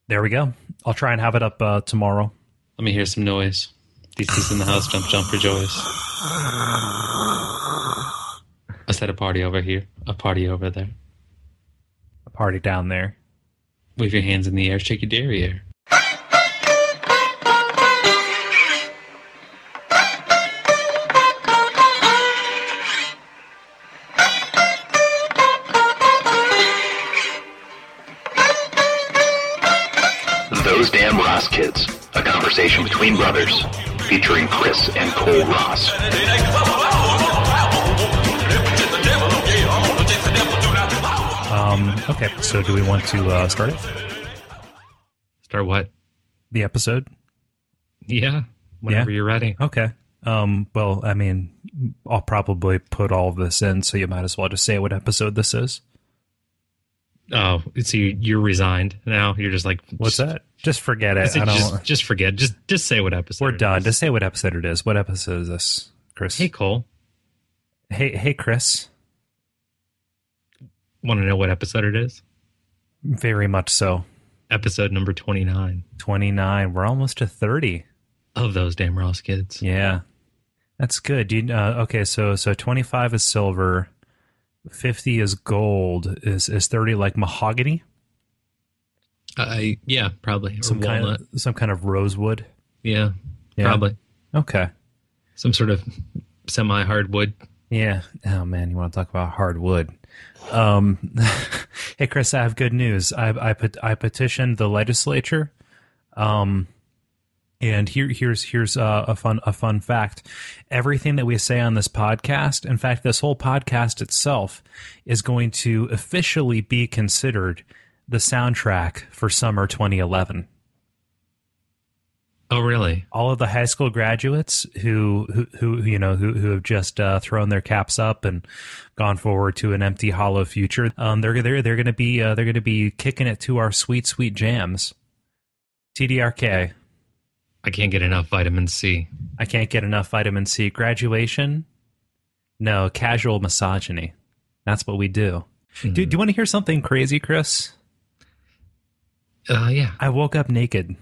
There we go. I'll try and have it up tomorrow. Let me hear some noise. DC's in the house. Jump, jump for joys. I said a party over here. A party over there. A party down there. Wave your hands in the air. Shake your derriere. Those Damn Ross Kids, a conversation between brothers, featuring Chris and Cole Ross. Okay, so do we want to start it? Start what? The episode? Yeah, whenever you're ready. Okay. Well, I mean, I'll probably put all of this in, so you might as well just say what episode this is. Oh, so you're resigned now? You're just like... What's that? Just forget it. I don't... Just forget. Just say what episode We're done. Just say what episode it is. What episode is this, Chris? Hey, Cole. Hey, Chris. Want to know what episode it is? Very much so. Episode number 29. 29. We're almost to 30. Of Those Damn Ross Kids. Yeah. That's good. Okay, so 25 is silver. 50 is gold. Is 30 like mahogany? Yeah, probably. Or some kind of rosewood. Yeah, probably. Okay. Some sort of semi-hardwood. Yeah. Oh man, you want to talk about hardwood? Hey Chris, I have good news. I petitioned the legislature. And here's a fun fact. Everything that we say on this podcast, in fact, this whole podcast itself, is going to officially be considered the soundtrack for summer 2011. Oh, really? All of the high school graduates who have just thrown their caps up and gone forward to an empty, hollow future. They're going to be kicking it to our sweet jams. TDRK. I can't get enough vitamin C. I can't get enough vitamin C. Graduation? No, casual misogyny. That's what we do. Mm. Do you want to hear something crazy, Chris? Yeah. I woke up naked.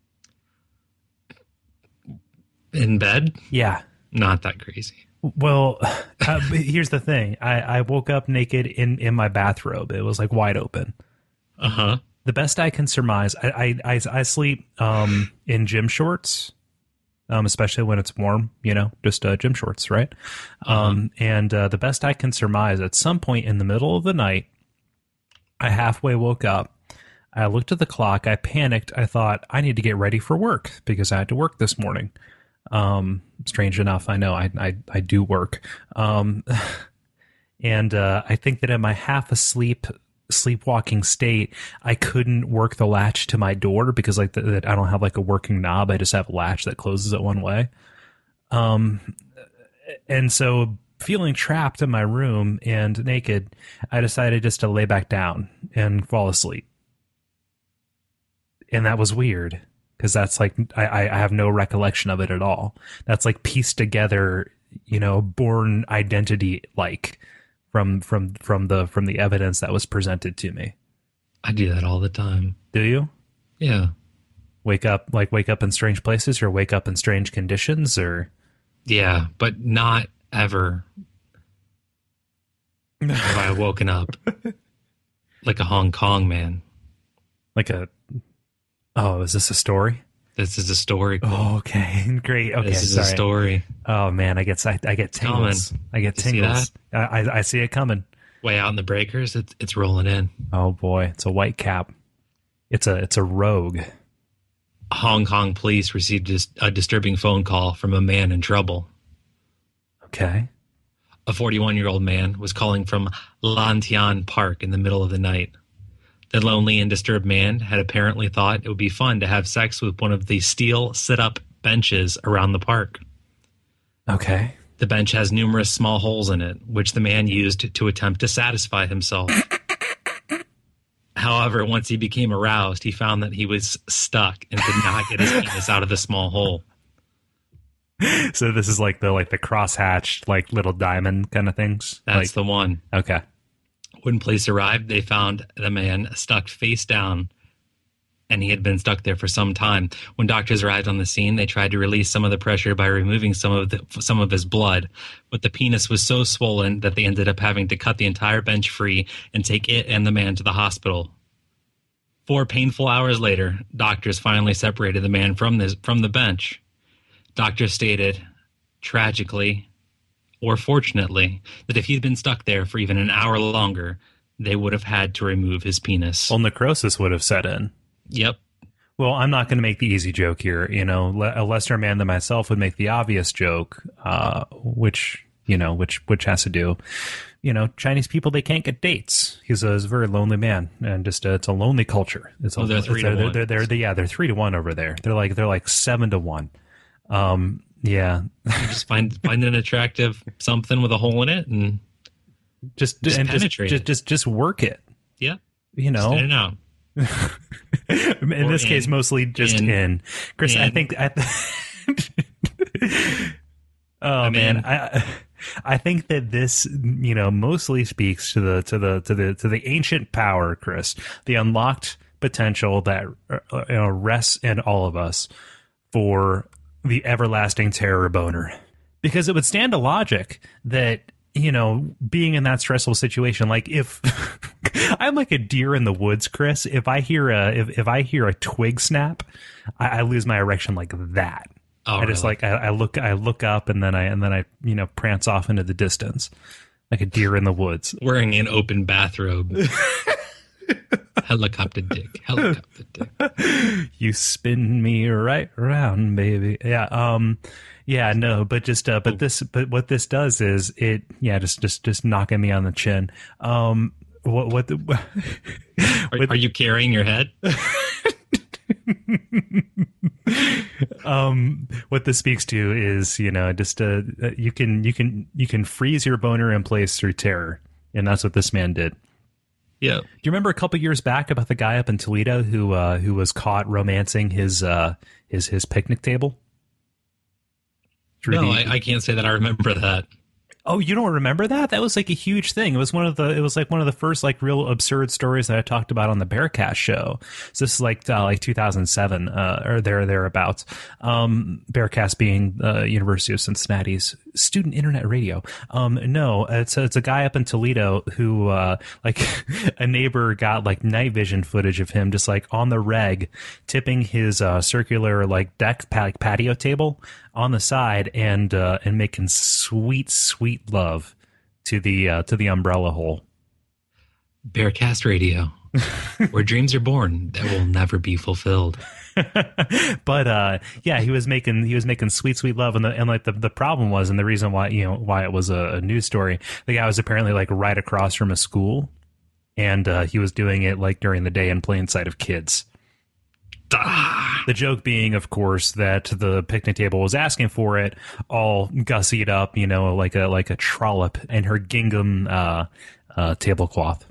In bed? Yeah. Not that crazy. Well, here's the thing. I woke up naked in my bathrobe. It was like wide open. Uh-huh. The best I can surmise, I sleep in gym shorts, especially when it's warm, just gym shorts, right? Uh-huh. And the best I can surmise, at some point in the middle of the night, I halfway woke up. I looked at the clock. I panicked. I thought, I need to get ready for work because I had to work this morning. Strange enough, I know I do work. And I think that in my half asleep sleepwalking state, I couldn't work the latch to my door because I don't have like a working knob. I just have a latch that closes it one way. And so feeling trapped in my room and naked, I decided just to lay back down and fall asleep. And that was weird because that's like, I have no recollection of it at all. That's like pieced together, born identity, like from the evidence that was presented to me. I do that all the time. Do you? Yeah. Wake up in strange places or wake up in strange conditions or? Yeah, but not ever have I woken up like a Hong Kong man. Is this a story? This is a story. Oh, okay. Great. Okay. This is a story. Oh man, I get tingles. I get tingles. I see it coming. Way out in the breakers, it's rolling in. Oh boy, it's a white cap. It's a rogue. Hong Kong police received a disturbing phone call from a man in trouble. Okay. A 41-year-old man was calling from Lan Tian Park in the middle of the night. The lonely and disturbed man had apparently thought it would be fun to have sex with one of the steel sit-up benches around the park. Okay. The bench has numerous small holes in it, which the man used to attempt to satisfy himself. However, once he became aroused, he found that he was stuck and could not get his penis out of the small hole. So this is like the crosshatched, like little diamond kind of things? That's the one. Okay. When police arrived, they found the man stuck face down and he had been stuck there for some time. When doctors arrived on the scene, they tried to release some of the pressure by removing some of his blood, but the penis was so swollen that they ended up having to cut the entire bench free and take it and the man to the hospital. 4 painful hours later, doctors finally separated the man from the bench. Doctors stated, tragically, or fortunately, that if he'd been stuck there for even an hour longer, they would have had to remove his penis. Well, necrosis would have set in. Yep. Well, I'm not going to make the easy joke here. You know, a lesser man than myself would make the obvious joke, which has to do. You know, Chinese people, they can't get dates. He's a very lonely man, and just it's a lonely culture. They're 3-1. They're 3-1 over there. They're like 7-1. Yeah. You just find an attractive something with a hole in it and just penetrate it. Just work it. Yeah. You know. Just in and out. In this case, mostly just in. Chris, I think. I think that this, you know, mostly speaks to the ancient power, Chris, the unlocked potential that rests in all of us for the everlasting terror boner, because it would stand to logic that, you know, being in that stressful situation, like if I'm like a deer in the woods, Chris, if I hear a twig snap, I lose my erection like that. Oh, I just really? I look up and then I you know, prance off into the distance like a deer in the woods, wearing an open bathrobe. Helicopter dick. You spin me right around, baby. Yeah. Yeah. No. But just. But what this does is it. Yeah. Just knocking me on the chin. Are you carrying your head? What this speaks to is, you know, just you can freeze your boner in place through terror, and that's what this man did. Yeah. Do you remember a couple years back about the guy up in Toledo who was caught romancing his picnic table? I can't say that I remember that. Oh, you don't remember that? That was like a huge thing. It was one of the first like real absurd stories that I talked about on the Bearcast show. So this is like 2007 or thereabouts. Bearcast being University of Cincinnati's student internet radio. No, it's a guy up in Toledo who like a neighbor got like night vision footage of him just like on the reg tipping his circular like deck patio table on the side and making sweet love to the umbrella hole. Bearcast Radio, where dreams are born that will never be fulfilled. But yeah, he was making sweet love, and like the problem was, and the reason why it was a news story, the guy was apparently like right across from a school, and he was doing it like during the day in plain sight of kids. The joke being, of course, that the picnic table was asking for it, all gussied up, you know, like a trollop in her gingham tablecloth,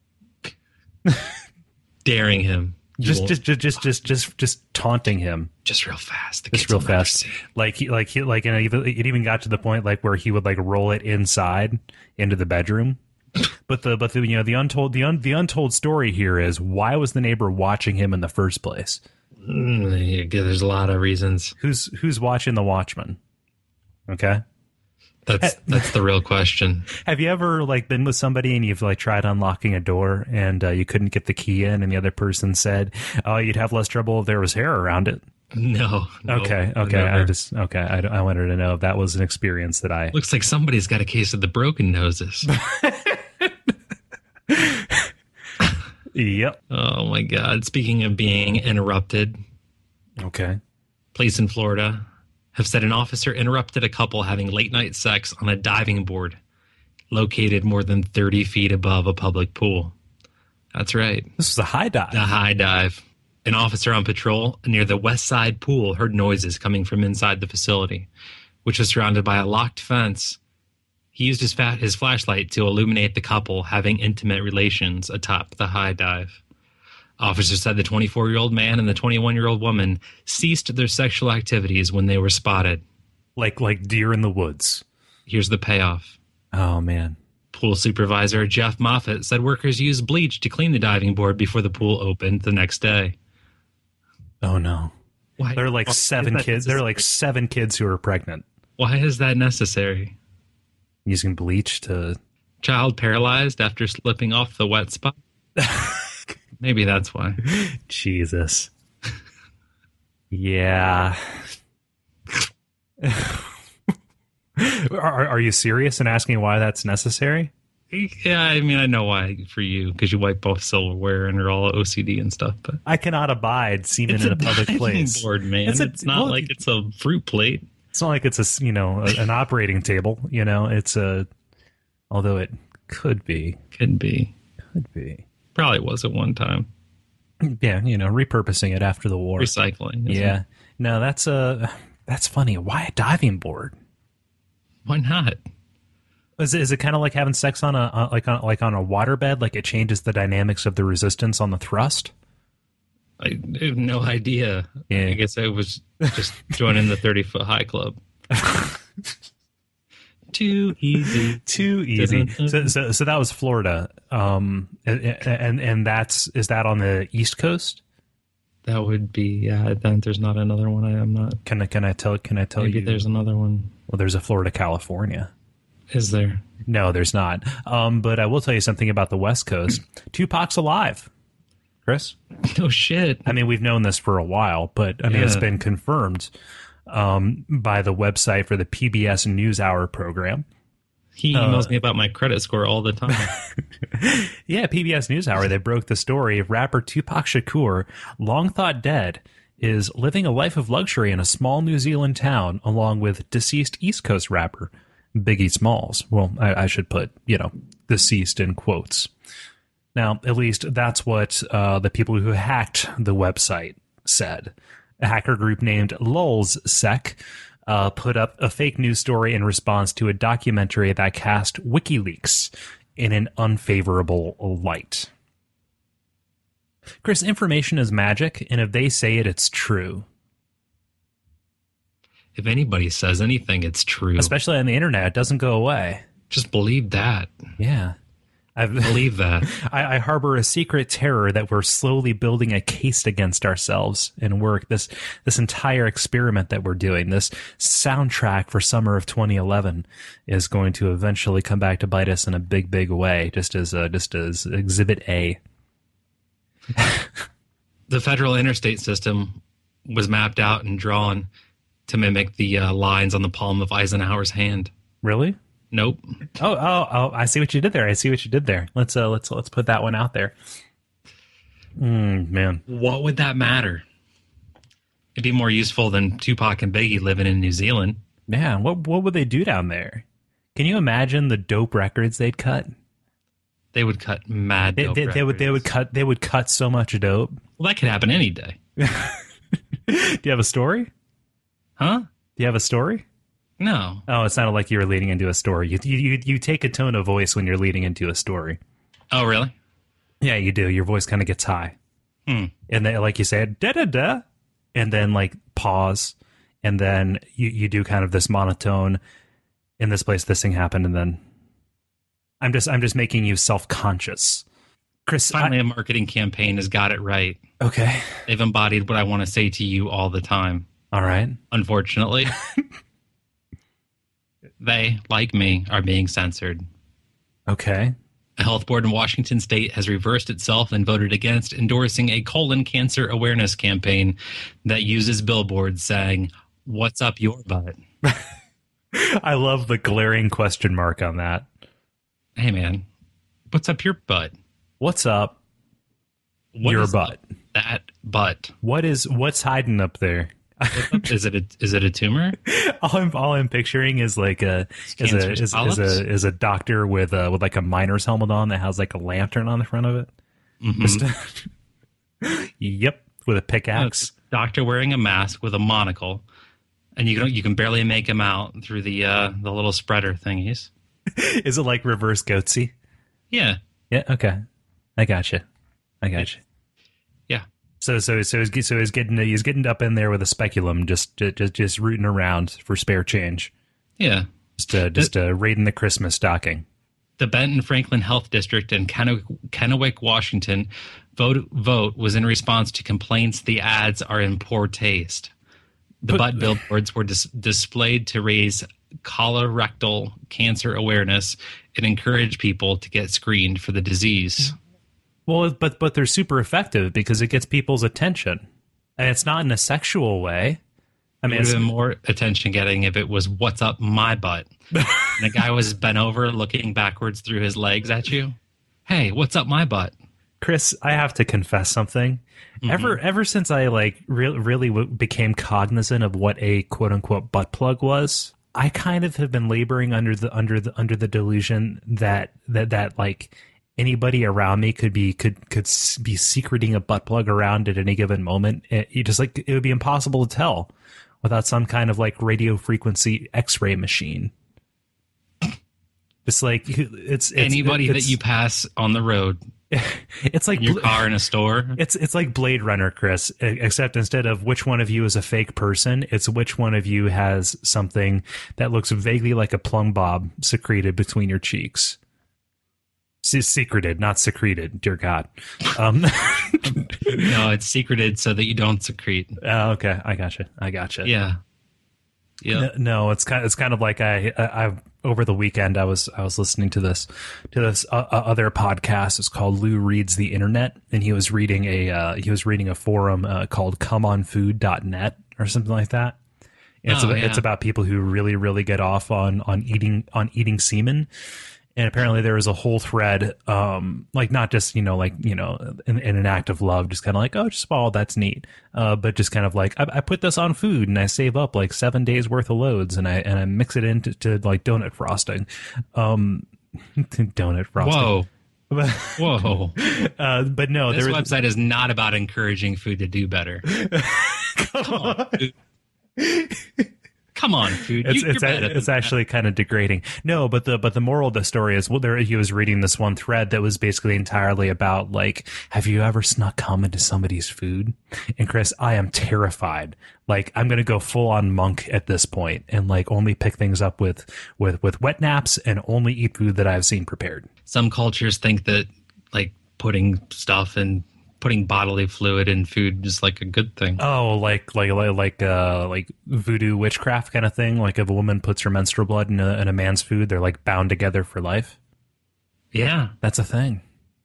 daring him, just taunting him, just real fast, just real fast. Like it even got to the point like where he would like roll it inside into the bedroom. But the you know the untold story here is, why was the neighbor watching him in the first place? There's a lot of reasons. Who's watching the Watchmen? Okay, that's the real question. Have you ever like been with somebody and you've like tried unlocking a door and you couldn't get the key in, and the other person said, "Oh, you'd have less trouble if there was hair around it"? No. Okay. Never. I wanted to know if that was an experience that I. Looks like somebody's got a case of the broken noses. Yep. Oh my God. Speaking of being interrupted. Okay. Police in Florida have said an officer interrupted a couple having late night sex on a diving board located more than 30 feet above a public pool. That's right. This was a high dive. A high dive. An officer on patrol near the west side pool heard noises coming from inside the facility, which was surrounded by a locked fence. He used his flashlight to illuminate the couple having intimate relations atop the high dive. Officers said the 24-year-old man and the 21-year-old woman ceased their sexual activities when they were spotted. Like deer in the woods. Here's the payoff. Oh, man. Pool supervisor Jeff Moffitt said workers used bleach to clean the diving board before the pool opened the next day. Oh no. Why? There are like why seven is that kids. There are like necessary? 7 kids who are pregnant Why is that necessary? using bleach to. Child paralyzed after slipping off the wet spot? Maybe that's why. Jesus. Yeah. Are you serious in asking why that's necessary? Yeah, I mean, I know why for you, because you wipe off silverware and are all OCD and stuff. But I cannot abide semen it's in a public diving place. board, man. It's not like it's a fruit plate. It's not like it's an operating table. It's a. Although it could be. Could be. Probably was at one time. Yeah, repurposing it after the war. Recycling. isn't Yeah. it? No, that's funny. Why a diving board? Why not? Is it kind of like having sex on a like on a waterbed? Like it changes the dynamics of the resistance on the thrust? I have no idea. Yeah. I guess I was just joining the 30-foot high club. Too easy. Too easy. So that was Florida. And is that on the East Coast? That would be, yeah. Then there's not another one. I'm not. Can I tell Maybe you? there's another one. Well, there's a Florida, California. Is there? No, there's not. But I will tell you something about the West Coast. Tupac's alive. Chris? No shit. I mean, we've known this for a while, but I mean, it's Yeah. been confirmed by the website for the PBS NewsHour program. He emails me about my credit score all the time. Yeah, PBS NewsHour, they broke the story of rapper Tupac Shakur, long thought dead, is living a life of luxury in a small New Zealand town along with deceased East Coast rapper Biggie Smalls. Well, I should put, deceased in quotes. Now, at least that's what the people who hacked the website said. A hacker group named LulzSec put up a fake news story in response to a documentary that cast WikiLeaks in an unfavorable light. Chris, information is magic, and if they say it, it's true. If anybody says anything, it's true. Especially on the internet, it doesn't go away. Just believe that. Yeah. Believe that. I harbor a secret terror that we're slowly building a case against ourselves in work. This entire experiment that we're doing, this soundtrack for summer of 2011, is going to eventually come back to bite us in a big, big way. Just as Exhibit A. The federal interstate system was mapped out and drawn to mimic the lines on the palm of Eisenhower's hand. Really? Nope. Oh! I see what you did there. Let's put that one out there. Man. What would that matter? It'd be more useful than Tupac and Biggie living in New Zealand. Man, what would they do down there? Can you imagine the dope records they'd cut? They would cut mad dope records. They would cut so much dope. Well, that could happen any day. Do you have a story? Huh? Do you have a story? No. Oh, it sounded like you were leading into a story. You take a tone of voice when you're leading into a story. Oh, really? Yeah, you do. Your voice kind of gets high. Hmm. And then, like you said, da-da-da, and then, like, pause, and then you do kind of this monotone, in this place, this thing happened, and then I'm just making you self-conscious. Chris, Finally, a marketing campaign has got it right. Okay. They've embodied what I want to say to you all the time. All right. Unfortunately. They, like me, are being censored. Okay. A health board in Washington state has reversed itself and voted against endorsing a colon cancer awareness campaign that uses billboards saying, "What's up your butt?" I love the glaring question mark on that. Hey, man, what's up your butt? What's up What your is butt? That butt. What's hiding up there? What's up? Is it a tumor? All I'm picturing is like is a doctor with like a miner's helmet on that has like a lantern on the front of it. Mm-hmm. Yep, with a pickaxe. Doctor wearing a mask with a monocle, and you can barely make him out through the little spreader thingies. Is it like reverse goatsy? Yeah. Yeah. Okay. I got you. Yeah. So he's getting up in there with a speculum, just rooting around for spare change. Yeah. Just raiding the Christmas stocking. The Benton Franklin Health District in Kennewick, Washington, vote was in response to complaints the ads are in poor taste. The butt billboards were displayed to raise colorectal cancer awareness and encourage people to get screened for the disease. Well, but they're super effective because it gets people's attention, and it's not in a sexual way. I mean, it would have been more attention getting if it was "What's up my butt?" and the guy was bent over, looking backwards through his legs at you. Hey, what's up my butt? Chris, I have to confess something. Ever since I really became cognizant of what a quote unquote butt plug was, I kind of have been laboring under the delusion that like anybody around me could be secreting a butt plug around at any given moment. It would be impossible to tell without some kind of like radio frequency X-ray machine. It's like it's anybody that you pass on the road. It's like in your car in a store. It's like Blade Runner, Chris, except instead of which one of you is a fake person, it's which one of you has something that looks vaguely like a plumb bob secreted between your cheeks. Secreted, not secreted, dear God. No, it's secreted so that you don't secrete. Okay, I gotcha. Yeah. No, it's kind of like I over the weekend I was listening to this other podcast. It's called Lou Reads the Internet, and he was reading a forum called comeonfood.net or something like that. It's about people who really get off on eating semen. And apparently there was a whole thread, like not just, in an act of love, just kind of like, oh, just that's neat. But just kind of like, I put this on food and I save up like 7 days worth of loads and I mix it into like donut frosting. Donut frosting. Whoa. But no, this website is not about encouraging food to do better. Come on, food. Come on, food. It's actually kind of degrading. No, but the moral of the story is, he was reading this one thread that was basically entirely about like, have you ever snuck cum into somebody's food? And Chris, I am terrified. Like, I'm gonna go full on monk at this point and like only pick things up with wet naps and only eat food that I've seen prepared. Some cultures think that like putting bodily fluid in food is like a good thing. Oh, like voodoo witchcraft kind of thing. Like if a woman puts her menstrual blood in a man's food, they're like bound together for life. Yeah, that's a thing.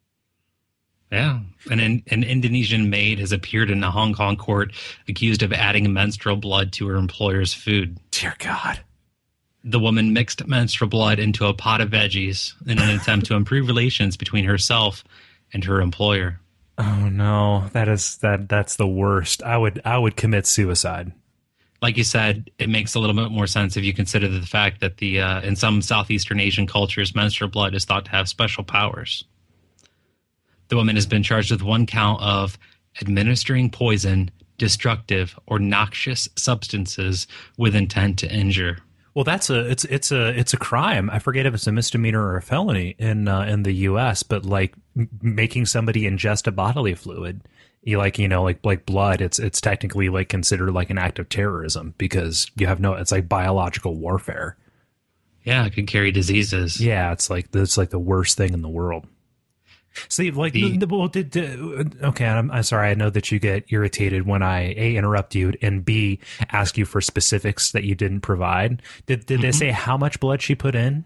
Yeah, an Indonesian maid has appeared in a Hong Kong court accused of adding menstrual blood to her employer's food. Dear God. The woman mixed menstrual blood into a pot of veggies in an attempt to improve relations between herself and her employer. Oh no, that's the worst. I would commit suicide. Like you said, it makes a little bit more sense if you consider the fact that in some Southeastern Asian cultures, menstrual blood is thought to have special powers. The woman has been charged with one count of administering poison, destructive, or noxious substances with intent to injure. Well, it's a crime. I forget if it's a misdemeanor or a felony in the U.S., but like making somebody ingest a bodily fluid, like blood, it's technically like considered like an act of terrorism because it's like biological warfare. Yeah, it could carry diseases. Yeah, it's like the worst thing in the world. See, like, okay, I'm sorry. I know that you get irritated when I A, interrupt you, and B, ask you for specifics that you didn't provide. Did they say how much blood she put in?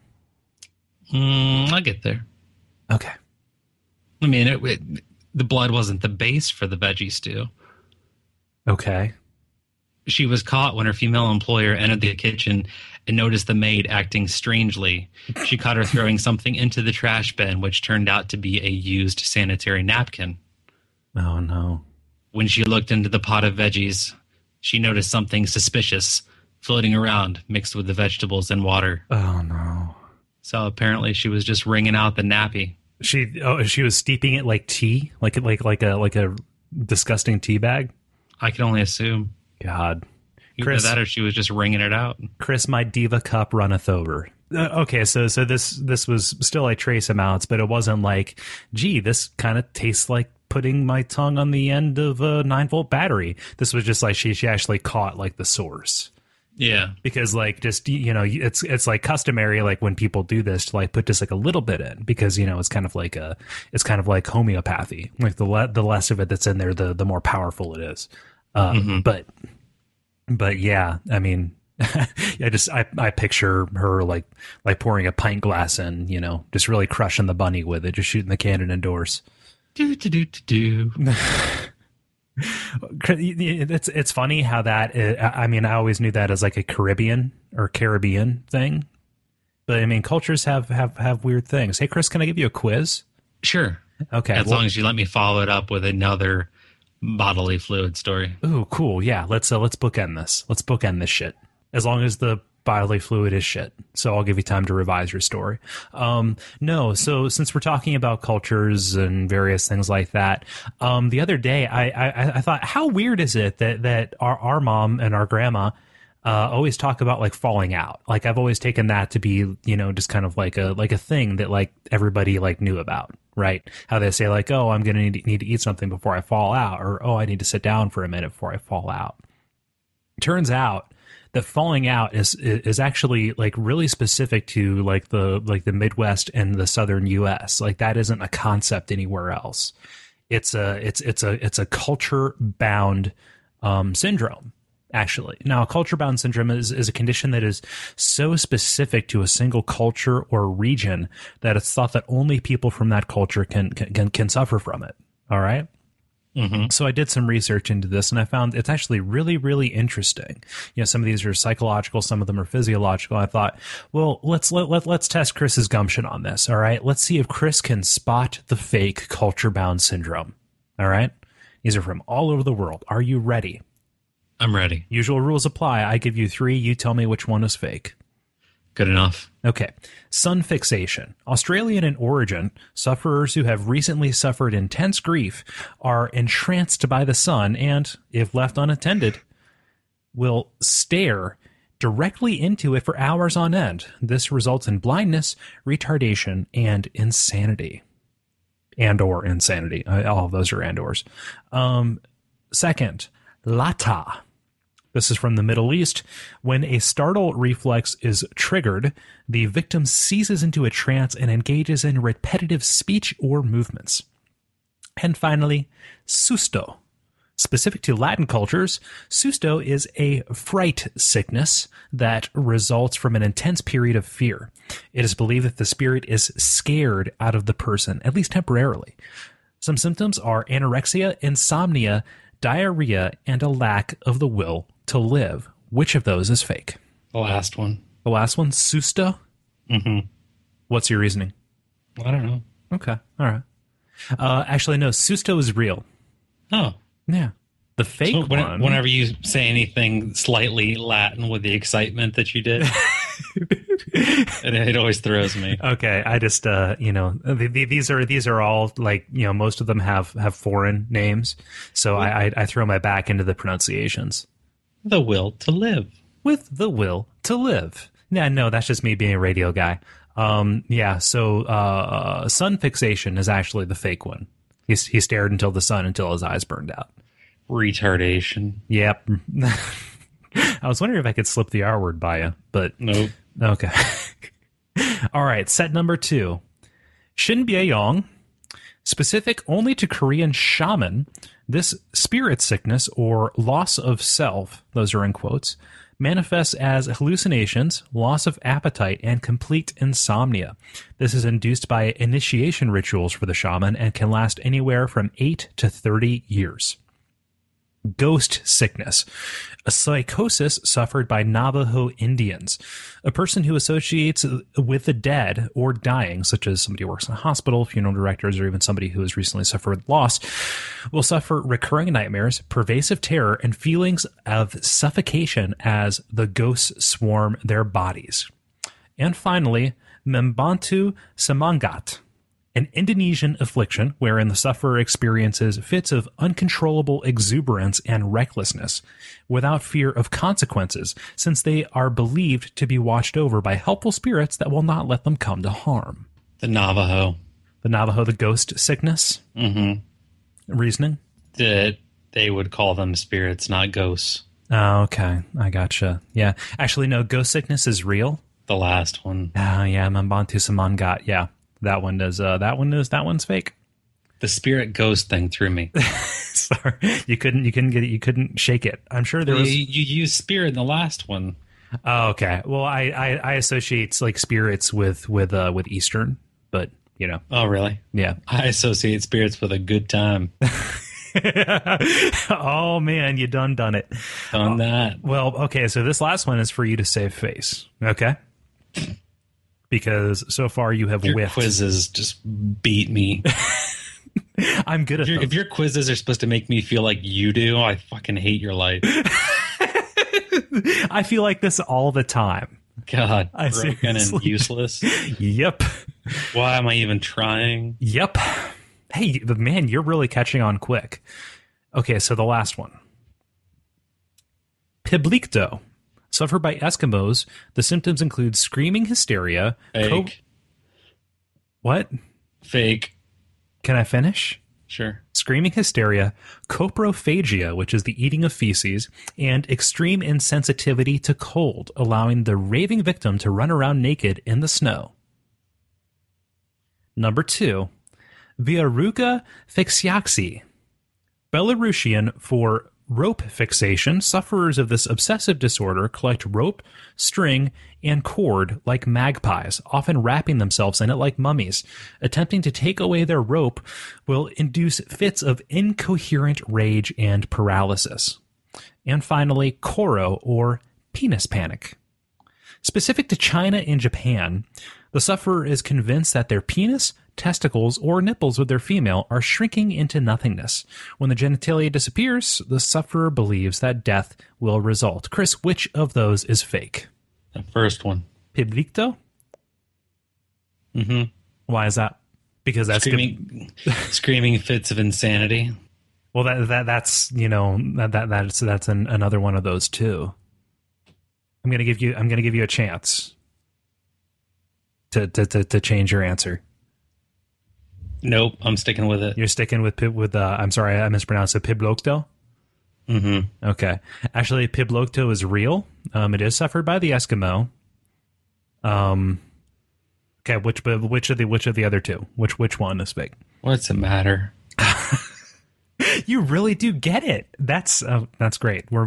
I'll get there. Okay. I mean, the blood wasn't the base for the veggie stew. Okay. She was caught when her female employer entered the kitchen and noticed the maid acting strangely. She caught her throwing something into the trash bin, which turned out to be a used sanitary napkin. Oh, no. When she looked into the pot of veggies, she noticed something suspicious floating around mixed with the vegetables and water. Oh, no. So apparently she was just wringing out the nappy. She was steeping it like tea? Like a disgusting tea bag? I can only assume. God. Chris, either that or she was just wringing it out. Chris, my diva cup runneth over. Okay, so this was still like trace amounts, but it wasn't like, gee, this kind of tastes like putting my tongue on the end of a 9-volt battery. This was just like she actually caught like the source. Yeah. Because like just it's like customary like when people do this to like put just like a little bit in because it's kind of like homeopathy, like the less of it that's in there the more powerful it is. But yeah, I mean, I picture her like pouring a pint glass in, just really crushing the bunny with it, just shooting the cannon indoors. Do. It's funny how that is, I mean, I always knew that as like a Caribbean thing, but I mean, cultures have weird things. Hey, Chris, can I give you a quiz? Sure. Okay. As long as you let me follow it up with another bodily fluid story. Ooh, cool. Yeah. Let's bookend this. Let's bookend this shit. As long as the bodily fluid is shit. So I'll give you time to revise your story. No. So since we're talking about cultures and various things like that, the other day I thought, how weird is it that our mom and our grandma always talk about like falling out? Like I've always taken that to be, just kind of like a thing that like everybody like knew about, right? How they say like, oh, I'm going to need to eat something before I fall out, or, oh, I need to sit down for a minute before I fall out. Turns out that falling out is actually like really specific to like the Midwest and the Southern U.S. Like that isn't a concept anywhere else. It's a culture bound syndrome. Actually, now a culture bound syndrome is a condition that is so specific to a single culture or region that it's thought that only people from that culture can suffer from it. All right. Mm-hmm. So I did some research into this and I found it's actually really, really interesting. Some of these are psychological, some of them are physiological. I thought, well, let's test Chris's gumption on this. All right. Let's see if Chris can spot the fake culture bound syndrome. All right. These are from all over the world. Are you ready? I'm ready. Usual rules apply. I give you 3. You tell me which one is fake. Good enough. Okay. Sun fixation. Australian in origin, sufferers who have recently suffered intense grief are entranced by the sun and, if left unattended, will stare directly into it for hours on end. This results in blindness, retardation, and insanity. And/or insanity. All of those are and/ors. Second, lata. This is from the Middle East. When a startle reflex is triggered, the victim seizes into a trance and engages in repetitive speech or movements. And finally, susto. Specific to Latin cultures, susto is a fright sickness that results from an intense period of fear. It is believed that the spirit is scared out of the person, at least temporarily. Some symptoms are anorexia, insomnia, diarrhea, and a lack of the will to live. Which of those is fake? The last one. The last one, susto? Mm-hmm. What's your reasoning? I don't know. Okay, all right. Actually, no, susto is real. Oh. Yeah. The fake one... Whenever you say anything slightly Latin with the excitement that you did, it always throws me. Okay, I just, these are all, like, most of them have foreign names, so I throw my back into the pronunciations. The will to live. With the will to live. Yeah, no, that's just me being a radio guy. So sun fixation is actually the fake one. He stared until his eyes burned out. Retardation. Yep. I was wondering if I could slip the R word by you, but... Nope. Okay. All right, set number 2. Shinbyeong. Specific only to Korean shaman, this spirit sickness or loss of self, those are in quotes, manifests as hallucinations, loss of appetite, and complete insomnia. This is induced by initiation rituals for the shaman and can last anywhere from 8 to 30 years. Ghost sickness, a psychosis suffered by Navajo Indians. A person who associates with the dead or dying, such as somebody who works in a hospital, funeral directors, or even somebody who has recently suffered loss, will suffer recurring nightmares, pervasive terror, and feelings of suffocation as the ghosts swarm their bodies. And finally, Membantu Semangat, an Indonesian affliction wherein the sufferer experiences fits of uncontrollable exuberance and recklessness without fear of consequences, since they are believed to be watched over by helpful spirits that will not let them come to harm. The Navajo. The ghost sickness? Mm-hmm. Reasoning? That they would call them spirits, not ghosts. Oh, okay. I gotcha. Yeah. Actually, no, ghost sickness is real. The last one. Oh, yeah. Mambantu Samangat. Yeah. That one does. That one's fake. The spirit ghost thing threw me. Sorry. You couldn't get it. You couldn't shake it. I'm sure there was. You used spirit in the last one. Oh, okay. Well, I associate like spirits with Eastern, but you know. Oh, really? Yeah. I associate spirits with a good time. Oh man, you done it. Done that. Well, okay, so this last one is for you to save face, okay? Because so far you have Your whiffed. quizzes just beat me. I'm good at them. If your quizzes are supposed to make me feel like you do, I fucking hate your life. I feel like this all the time. God, I broken and useless. Yep. Why am I even trying? Yep. Hey, man, you're really catching on quick. Okay, so the last one. Piblikto. Suffered by Eskimos. The symptoms include screaming hysteria. Fake. What? Fake. Can I finish? Sure. Screaming hysteria, coprophagia, which is the eating of feces, and extreme insensitivity to cold, allowing the raving victim to run around naked in the snow. Number 2, Vyaruka fixiaxi. Belarusian for rope fixation. Sufferers of this obsessive disorder collect rope, string, and cord like magpies, often wrapping themselves in it like mummies. Attempting to take away their rope will induce fits of incoherent rage and paralysis. And finally, koro, or penis panic. Specific to China and Japan, the sufferer is convinced that their penis, testicles, or nipples with their female are shrinking into nothingness. When the genitalia disappears, the sufferer believes that death will result. Chris, which of those is fake? The first one. Piblikto? Mm-hmm. Why is that? Because that's screaming fits of insanity. Well, that's that's another one of those too. I'm gonna give you a chance to change your answer. Nope, I'm sticking with it. You're sticking with I'm sorry, I mispronounced it. Piblikto? Mm-hmm. Okay. Actually, Piblikto is real. It is suffered by the Eskimo. Okay, which of the other two? Which one is fake? What's the matter? You really do get it. That's great. We're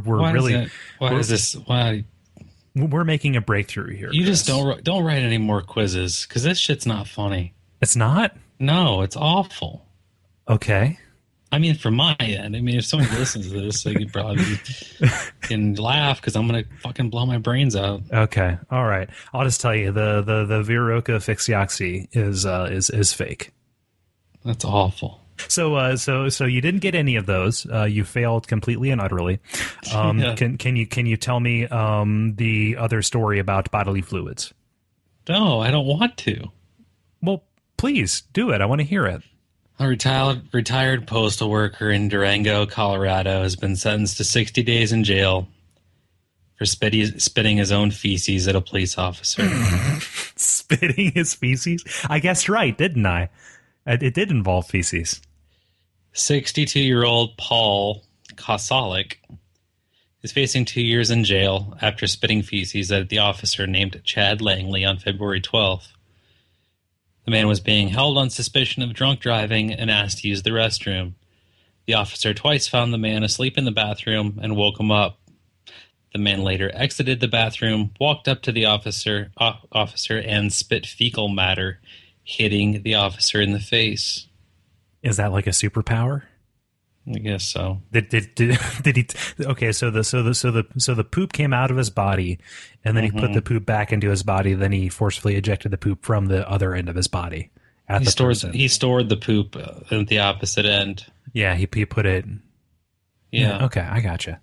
making a breakthrough here. You Chris. just don't write any more quizzes because this shit's not funny. It's not? No, it's awful. Okay. I mean, from my end. I mean, if somebody listens to this, they could probably can laugh because I'm gonna fucking blow my brains out. Okay. All right. I'll just tell you the Vyaruka fixiaxi is fake. That's awful. So you didn't get any of those. You failed completely and utterly. Yeah. Can you tell me the other story about bodily fluids? No, I don't want to. Well, please do it. I want to hear it. A retired postal worker in Durango, Colorado, has been sentenced to 60 days in jail for spitting his own feces at a police officer. Spitting his feces? I guessed right, didn't I? It did involve feces. 62-year-old Paul Kosalik is facing 2 years in jail after spitting feces at the officer named Chad Langley on February 12th. The man was being held on suspicion of drunk driving and asked to use the restroom. The officer twice found the man asleep in the bathroom and woke him up. The man later exited the bathroom, walked up to the officer and spit fecal matter, hitting the officer in the face. Is that like a superpower? I guess so. Did he? Okay, so the poop came out of his body, and then he put the poop back into his body. Then he forcefully ejected the poop from the other end of his body. He stored the poop at the opposite end. Yeah, he put it. Yeah. Okay, I gotcha.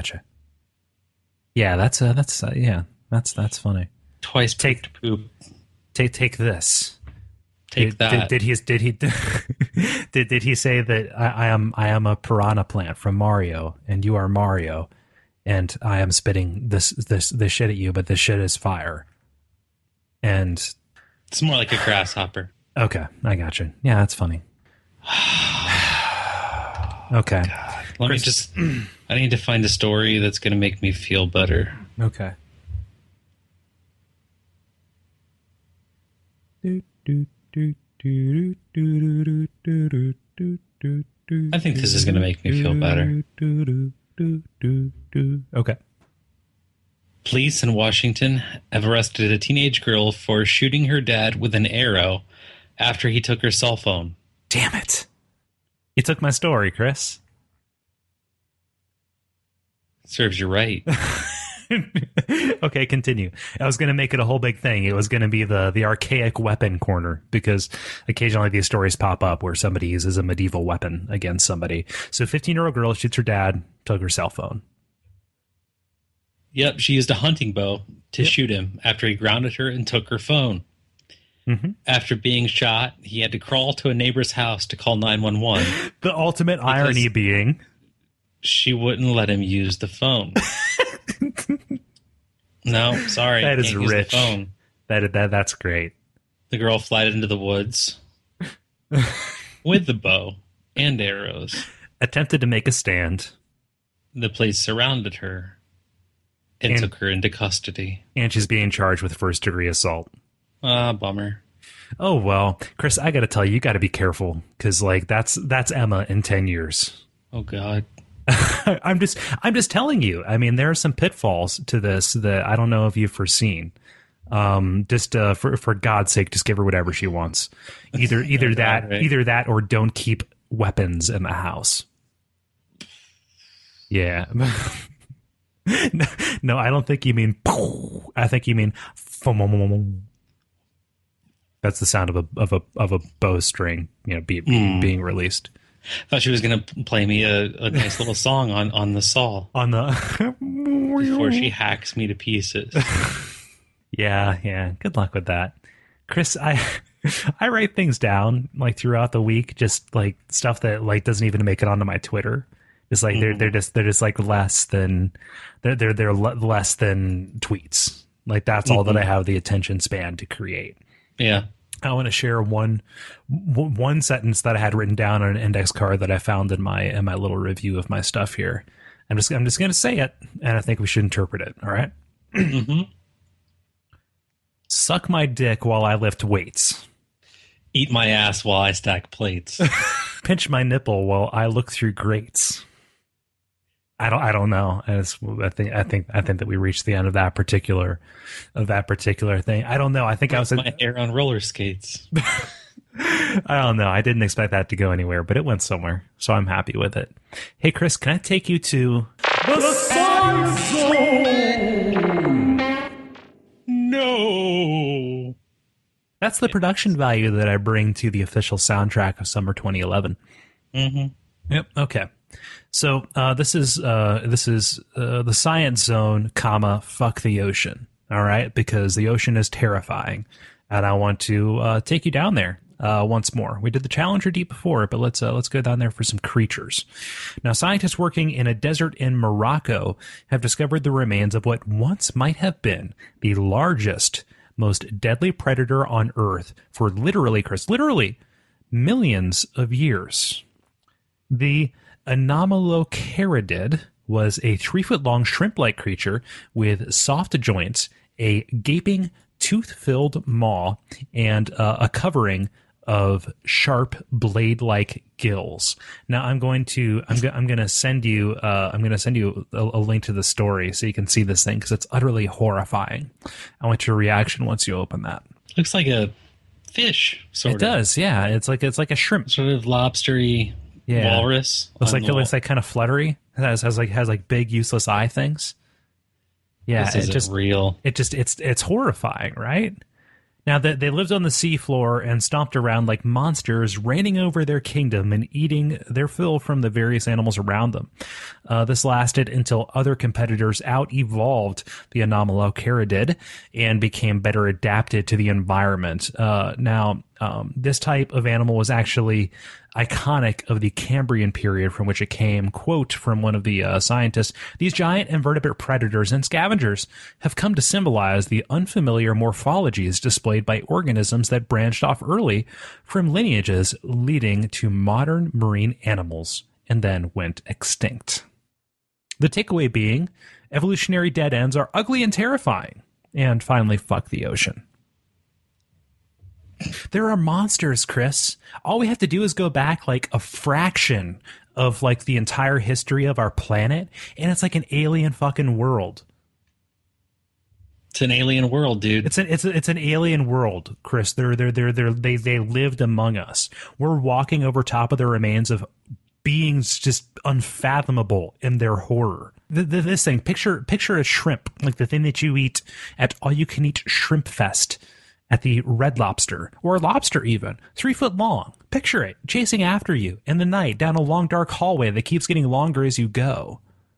Yeah, that's funny. Twice take poop. Take this. Take that. Did he say that I am a piranha plant from Mario and you are Mario and I am spitting this shit at you, but this shit is fire. And it's more like a grasshopper. Okay, I gotcha. Yeah, that's funny. Okay. God. Let me just I need to find a story that's going to make me feel better. Okay. I think this is going to make me feel better. Okay. Police in Washington have arrested a teenage girl for shooting her dad with an arrow after he took her cell phone. Damn it. You took my story, Chris. Serves you right. Okay, continue. I was going to make it a whole big thing. It was going to be the archaic weapon corner, because occasionally these stories pop up where somebody uses a medieval weapon against somebody. So 15-year-old girl shoots her dad, took her cell phone. Yep, she used a hunting bow to shoot him after he grounded her and took her phone. Mm-hmm. After being shot, he had to crawl to a neighbor's house to call 911. The ultimate irony being, she wouldn't let him use the phone. No, sorry. that is can't use rich. the phone. That's great. The girl fled into the woods with the bow and arrows. Attempted to make a stand. The police surrounded her and took her into custody. And she's being charged with first-degree assault. Ah, bummer. Oh, well, Chris, I got to tell you, you got to be careful, because like that's Emma in 10 years. Oh, God. I'm just telling you. I mean, there are some pitfalls to this that I don't know if you've foreseen. For God's sake, just give her whatever she wants. Either that or don't keep weapons in the house. Yeah. No, I don't think you mean. I think you mean. That's the sound of a bowstring, being released. Thought she was going to play me a nice little song on the saw. On the before she hacks me to pieces. Yeah. Good luck with that. Chris, I write things down like throughout the week, just like stuff that like doesn't even make it onto my Twitter. It's like they're just like less than they're less than tweets. Like that's all that I have the attention span to create. Yeah. I want to share one sentence that I had written down on an index card that I found in my little review of my stuff here. I'm just going to say it, and I think we should interpret it. All right. Mm-hmm. Suck my dick while I lift weights. Eat my ass while I stack plates. Pinch my nipple while I look through grates. I don't know. I think that we reached the end of that particular thing. I don't know. I think I was my hair on roller skates. I don't know. I didn't expect that to go anywhere, but it went somewhere, so I'm happy with it. Hey, Chris, can I take you to the Science Zone? No. That's the production value that I bring to the official soundtrack of Summer 2011. Mm-hmm. Yep. Okay. So this is the Science Zone, fuck the ocean. All right, because the ocean is terrifying, and I want to take you down there once more. We did the Challenger Deep before, but let's go down there for some creatures. Now, scientists working in a desert in Morocco have discovered the remains of what once might have been the largest, most deadly predator on Earth for literally millions of years. The Anomalocaridid was a 3-foot-long shrimp-like creature with soft joints, a gaping, tooth-filled maw, and a covering of sharp blade-like gills. Now I'm going to send you a link to the story so you can see this thing, because it's utterly horrifying. I want your reaction once you open that. Looks like a fish, sort of. It does, yeah. It's like a shrimp, sort of lobstery. Yeah. Walrus. Looks like kind of fluttery. It has big useless eye things. Yeah, this isn't real. It's horrifying, right? Now that they lived on the seafloor and stomped around like monsters, reigning over their kingdom and eating their fill from the various animals around them. This lasted until other competitors out-evolved the Anomalocaridid and became better adapted to the environment. This type of animal was actually iconic of the Cambrian period from which it came. Quote from one of the scientists: "These giant invertebrate predators and scavengers have come to symbolize the unfamiliar morphologies displayed by organisms that branched off early from lineages leading to modern marine animals and then went extinct." The takeaway being, evolutionary dead ends are ugly and terrifying. And finally, fuck the ocean. There are monsters, Chris. All we have to do is go back like a fraction of like the entire history of our planet, and it's like an alien fucking world. It's an alien world, dude. It's an alien world, Chris. They lived among us. We're walking over top of the remains of beings just unfathomable in their horror. This thing, picture a shrimp, like the thing that you eat at All You Can Eat Shrimp Fest at the Red Lobster, or a lobster even, 3 foot long. Picture it chasing after you in the night down a long dark hallway that keeps getting longer as you go.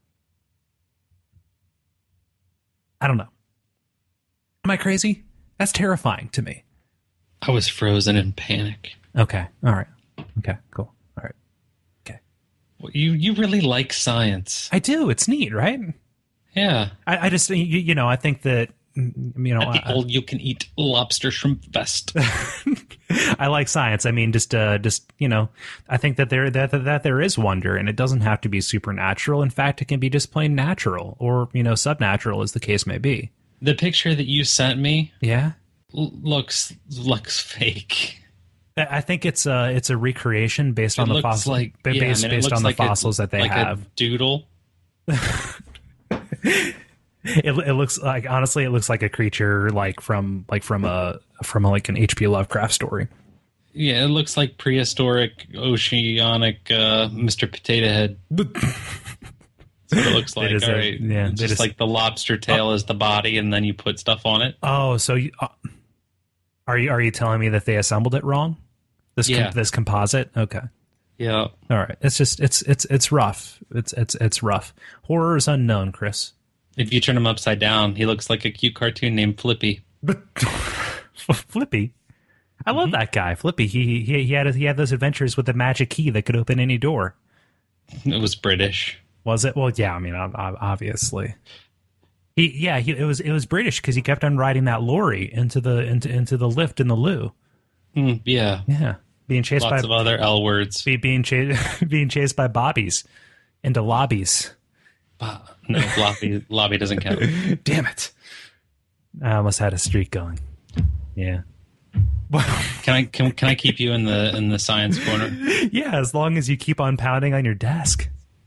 I don't know. Am I crazy? That's terrifying to me. I was frozen in panic. Okay. All right. Okay, cool. All right. Okay. Well, you really like science. I do. It's neat, right? Yeah. I just, you know, I think that, you know, At the All You Can Eat Lobster Shrimp Fest. I like science. I mean, just you know, I think that there is wonder, and it doesn't have to be supernatural. In fact, it can be just plain natural, or you know, subnatural, as the case may be. The picture that you sent me, Yeah, looks fake. I think it's a recreation based on the fossils, based on the fossils that they have. A doodle. It looks like, honestly, it looks like a creature like from an H.P. Lovecraft story. Yeah, it looks like prehistoric oceanic Mr. Potato Head. That's what it looks like. It is all right. Yeah, it's just like the lobster tail is the body, and then you put stuff on it. Oh, so are you telling me that they assembled it wrong? This composite? Okay. Yeah. All right. It's just it's rough. It's rough. Horror is unknown, Chris. If you turn him upside down, he looks like a cute cartoon named Flippy. Flippy. I love that guy, Flippy. He had those adventures with the magic key that could open any door. It was British. Was it? Well, yeah. I mean, obviously. It was British because he kept on riding that lorry into the lift in the loo. Yeah. Yeah. Being chased Lots of other L words. Being chased by bobbies into lobbies. No, lobby doesn't count. Damn it! I almost had a streak going. Yeah. Can I keep you in the science corner? Yeah, as long as you keep on pounding on your desk.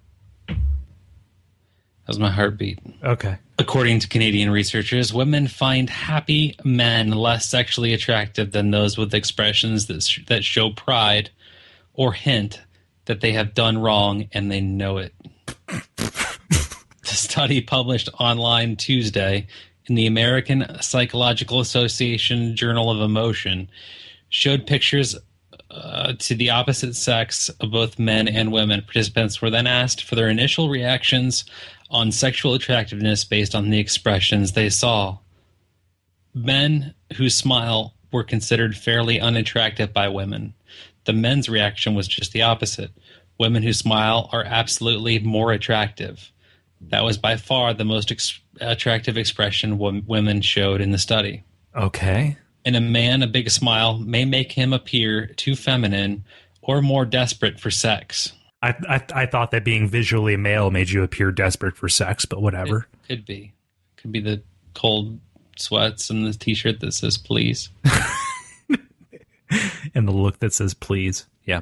That was my heartbeat. Okay. According to Canadian researchers, women find happy men less sexually attractive than those with expressions that show pride or hint that they have done wrong and they know it. The study published online Tuesday in the American Psychological Association Journal of Emotion showed pictures to the opposite sex of both men and women. Participants were then asked for their initial reactions on sexual attractiveness based on the expressions they saw. Men who smile were considered fairly unattractive by women. The men's reaction was just the opposite. Women who smile are absolutely more attractive. That was by far the most attractive expression women showed in the study. Okay. In a man, a big smile may make him appear too feminine or more desperate for sex. I thought that being visually male made you appear desperate for sex, but whatever. It could be. Could be the cold sweats and the t-shirt that says please. And the look that says please. Yeah.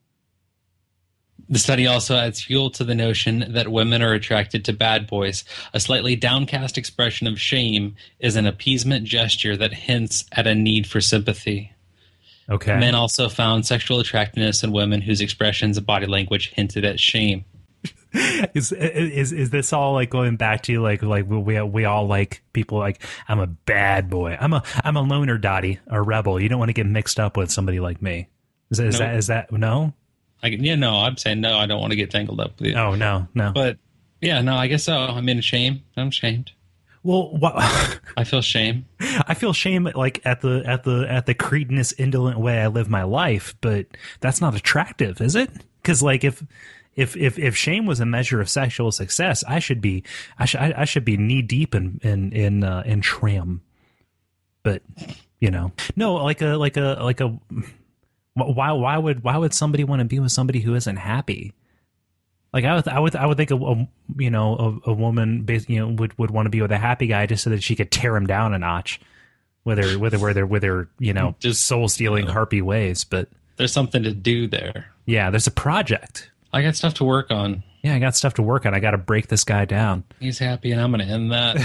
The study also adds fuel to the notion that women are attracted to bad boys. A slightly downcast expression of shame is an appeasement gesture that hints at a need for sympathy. Okay. Men also found sexual attractiveness in women whose expressions of body language hinted at shame. Is this all like going back to like we all like people like, I'm a bad boy. I'm a loner, Dottie, a rebel. You don't want to get mixed up with somebody like me. Is that no? I'm saying no. I don't want to get tangled up with you. Oh no. But yeah, no. I guess so. I'm in shame. I'm shamed. Well, I feel shame. I feel shame like at the cretinous, indolent way I live my life, but that's not attractive, is it? Because like if shame was a measure of sexual success, I should be knee deep in tram. But you know, no, like a. Why would somebody want to be with somebody who isn't happy? Like I would think a woman would want to be with a happy guy just so that she could tear him down a notch, with her Just soul stealing harpy ways. But There's something to do there. yeah, there's a project. I got stuff to work on. Yeah, I got stuff to work on. I got to break this guy down. He's happy, and I'm going to end that.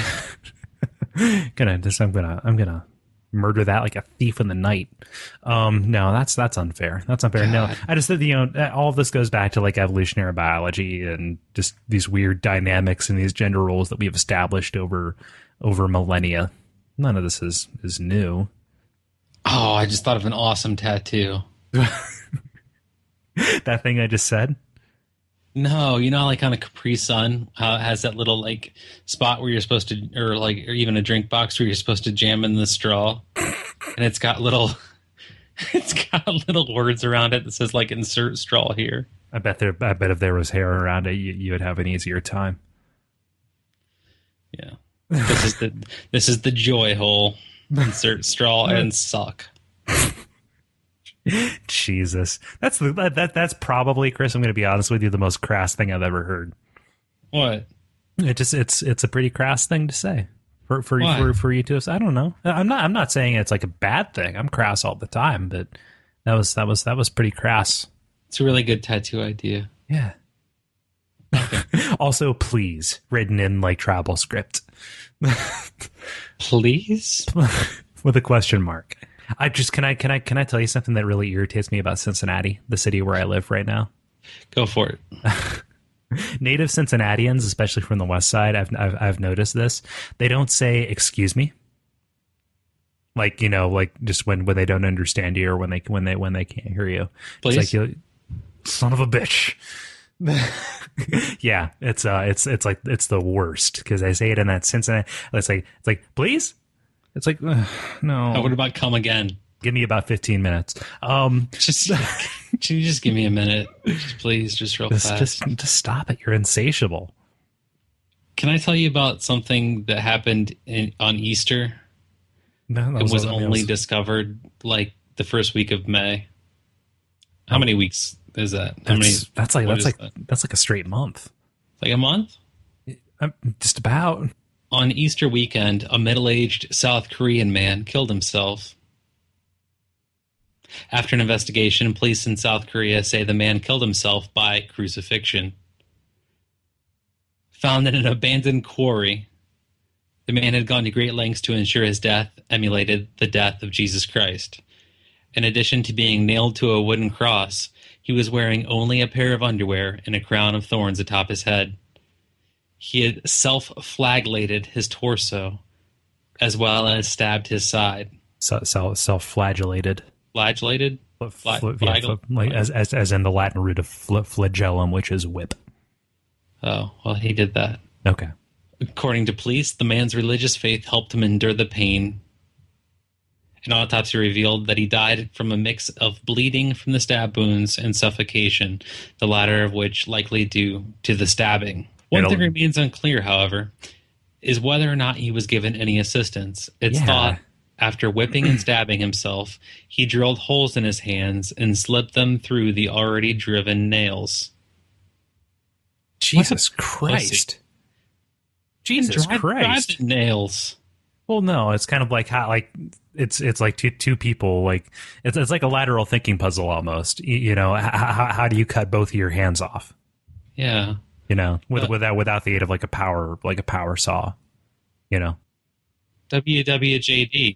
I'm gonna murder that like a thief in the night. No, that's unfair. That's unfair. God. No, I just think all of this goes back to like evolutionary biology and just these weird dynamics and these gender roles that we've established over millennia. None of this is new. Oh, I just thought of an awesome tattoo. That thing I just said. No, like on a Capri Sun, how it has that little like spot where you're supposed to, or even a drink box where you're supposed to jam in the straw, and it's got little words around it that says like insert straw here. I bet if there was hair around it, you would have an easier time. Yeah, this is the joy hole. Insert straw and suck. Jesus, that's probably, Chris, I'm going to be honest with you, the most crass thing I've ever heard. What? It's a pretty crass thing to say for you to say. I don't know. I'm not saying it's like a bad thing. I'm crass all the time, but that was pretty crass. It's a really good tattoo idea. Yeah. Okay. Also, please, written in like travel script. Please? With a question mark. Can I tell you something that really irritates me about Cincinnati, the city where I live right now? Go for it. Native Cincinnatians, especially from the west side, I've noticed this. They don't say "excuse me," like just when they don't understand you or when they can't hear you. Please? It's like, son of a bitch. Yeah, it's the worst because I say it in that Cincinnati. It's like please. It's like no. What about come again? Give me about 15 minutes. Can you just give me a minute, please, just real fast? Just stop it. You're insatiable. Can I tell you about something that happened on Easter? No, it was only discovered like the first week of May. How many weeks is that? That's like a straight month. Like a month? Just about. On Easter weekend, a middle-aged South Korean man killed himself. After an investigation, police in South Korea say the man killed himself by crucifixion. Found in an abandoned quarry, the man had gone to great lengths to ensure his death emulated the death of Jesus Christ. In addition to being nailed to a wooden cross, he was wearing only a pair of underwear and a crown of thorns atop his head. He had self-flagellated his torso, as well as stabbed his side. Self-flagellated. Flagellated? As in the Latin root of flagellum, which is whip. Oh, well, he did that. Okay. According to police, the man's religious faith helped him endure the pain. An autopsy revealed that he died from a mix of bleeding from the stab wounds and suffocation, the latter of which likely due to the stabbing. One thing remains unclear, however, is whether or not he was given any assistance. It's thought, after whipping and stabbing himself, he drilled holes in his hands and slipped them through the already driven nails. Jesus Christ. Jesus Christ. Drive the nails. Well, no, it's kind of like how, like, it's like two people, like, it's like a lateral thinking puzzle almost. How do you cut both of your hands off? Yeah. Without the aid of like a power saw, WWJD.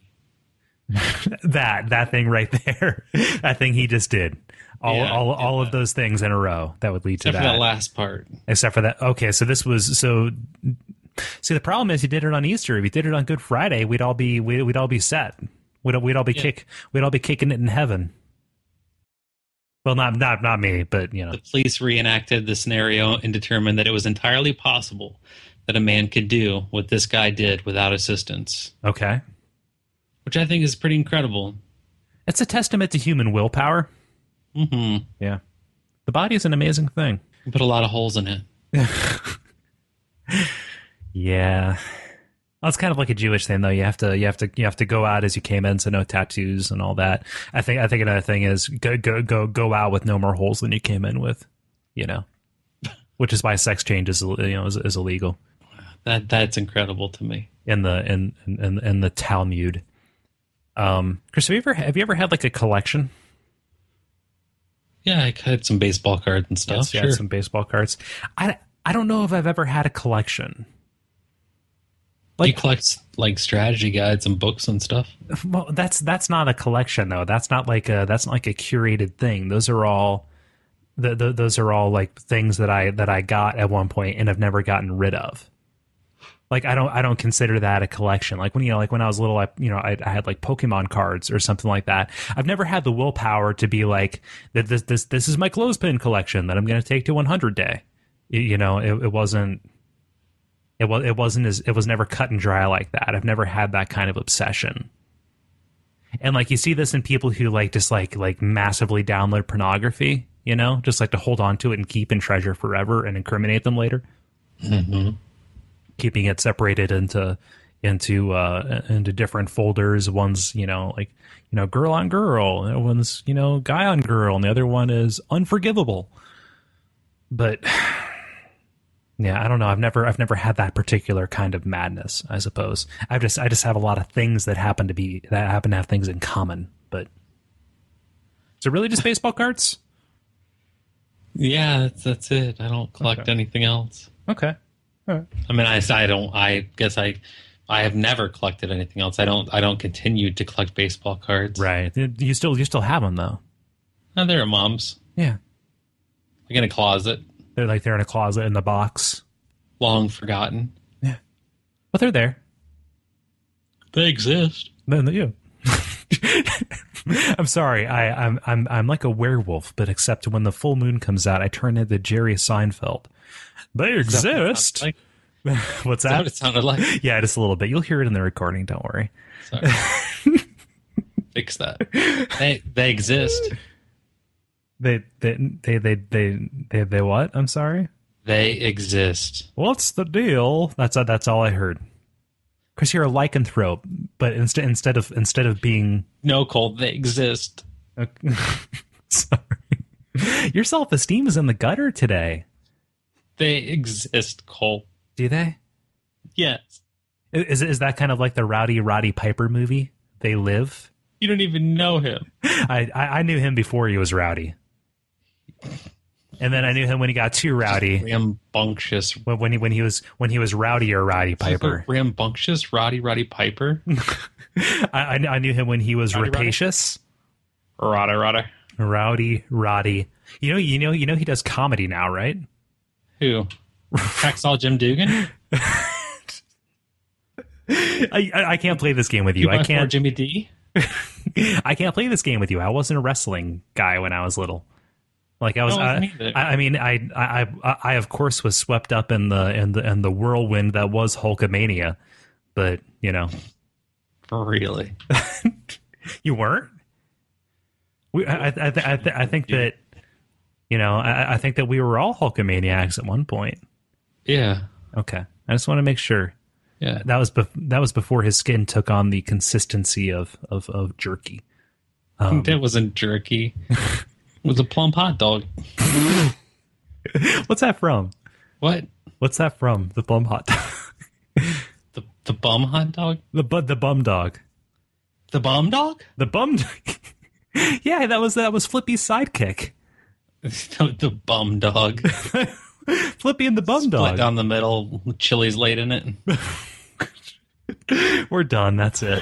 that thing right there, that thing he just did. All of those things in a row that would lead to that. Except for that last part. Except for that. Okay, so this was so. See, the problem is he did it on Easter. If he did it on Good Friday, we'd all be set. We'd all be kicking it in heaven. Well, not me, but The police reenacted the scenario and determined that it was entirely possible that a man could do what this guy did without assistance. Okay. Which I think is pretty incredible. It's a testament to human willpower. Mm-hmm. Yeah. The body is an amazing thing. You put a lot of holes in it. Yeah. Well, it's kind of like a Jewish thing, though. You have to go out as you came in, so no tattoos and all that. I think another thing is go out with no more holes than you came in with. which is why sex change is is illegal That's incredible to me. in the Talmud. Chris, have you ever had like a collection? Yeah, I had some baseball cards and stuff. Yes, Sure. some baseball cards. I don't know if I've ever had a collection. You collect like strategy guides and books and stuff. Well, that's not a collection though. That's not like a curated thing. Those are all those are all like things that I got at one point and have never gotten rid of. Like I don't consider that a collection. Like when I was little, I had like Pokemon cards or something like that. I've never had the willpower to be like this is my clothespin collection that I'm going to take to 100 day. It was never cut and dry like that. I've never had that kind of obsession. And like you see this in people who like just like massively download pornography, just like to hold on to it and keep and treasure forever and incriminate them later. Mm-hmm. Keeping it separated into different folders. One's girl on girl, one's guy on girl, and the other one is unforgivable. But yeah, I don't know. I've never had that particular kind of madness. I suppose I just have a lot of things that happen to have things in common. But is it really just baseball cards? Yeah, that's it. I don't collect anything else. Okay. All right. I mean, I guess I have never collected anything else. I don't continue to collect baseball cards. Right. You still have them though. Oh, they're at Mom's. Yeah. Like in a closet. They're in a closet in the box. Long forgotten. Yeah. But they're there. They exist. Then you. I'm sorry. I'm like a werewolf, but except when the full moon comes out, I turn into Jerry Seinfeld. They exist. Like? What's Is that that? what it sounded like? Yeah, just a little bit. You'll hear it in the recording. Don't worry. Sorry. Fix that. They exist. They what? I'm sorry. They exist. What's the deal? That's all I heard. Chris, you're a lycanthrope, but instead of being Cole, they exist. Sorry, your self-esteem is in the gutter today. They exist, Cole. Do they? Yes. Is that kind of like the Roddy Piper movie? They Live. You don't even know him. I knew him before he was rowdy, and then I knew him when he got too rowdy. Rambunctious. When he was rowdy or Roddy Piper. Rambunctious Roddy Piper. I knew him when he was Roddy. rapacious. Roddy. Roddy. You know he does comedy now, right? Who? Hacksaw Jim Dugan? I can't play this game with you. I can't. Jimmy D? I can't play this game with you. I wasn't a wrestling guy when I was little. Like I was. I of course was swept up in the whirlwind that was Hulkamania, but Really? You weren't. I think that I think that we were all Hulkamaniacs at one point. Yeah. Okay, I just want to make sure. Yeah. That was before his skin took on the consistency of jerky. That wasn't jerky. It was a plump hot dog. What's that from? What? What's that from? The plump hot dog. The bum hot dog? The bum dog. The bum dog? The bum. Yeah, that was Flippy's sidekick. The bum dog. Flippy and the bum Split dog. down the middle, with chilies laid in it. We're done. That's it.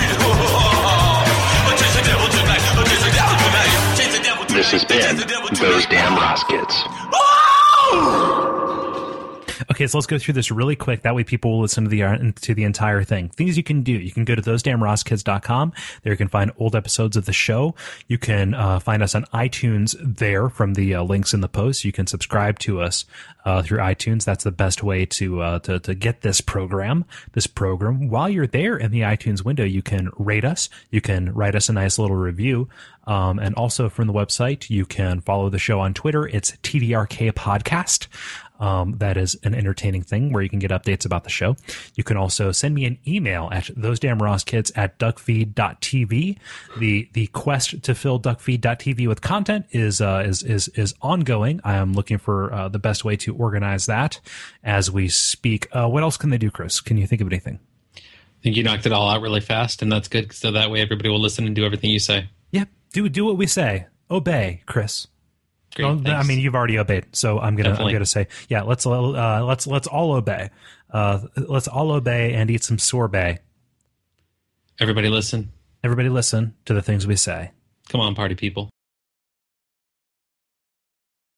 This has been Those Damn Ross Kids. Okay, so let's go through this really quick. That way people will listen to the entire thing. Things you can do. You can go to thosedamnrosskids.com. There you can find old episodes of the show. You can find us on iTunes there from the links in the post. You can subscribe to us through iTunes. That's the best way to get this program. While you're there in the iTunes window, you can rate us. You can write us a nice little review. And also from the website, you can follow the show on Twitter. It's TDRK Podcast. That is an entertaining thing where you can get updates about the show. You can also send me an email at thosedamnrosskids@duckfeed.tv. The quest to fill duckfeed.tv with content is ongoing. I am looking for the best way to organize that as we speak. What else can they do, Chris? Can you think of anything? I think you knocked it all out really fast, and that's good, so that way everybody will listen and do everything you say. Yeah, do what we say. Obey, Chris. Great, I mean, you've already obeyed, so I'm gonna say, yeah. Let's all obey. Let's all obey and eat some sorbet. Everybody listen. Everybody listen to the things we say. Come on, party people.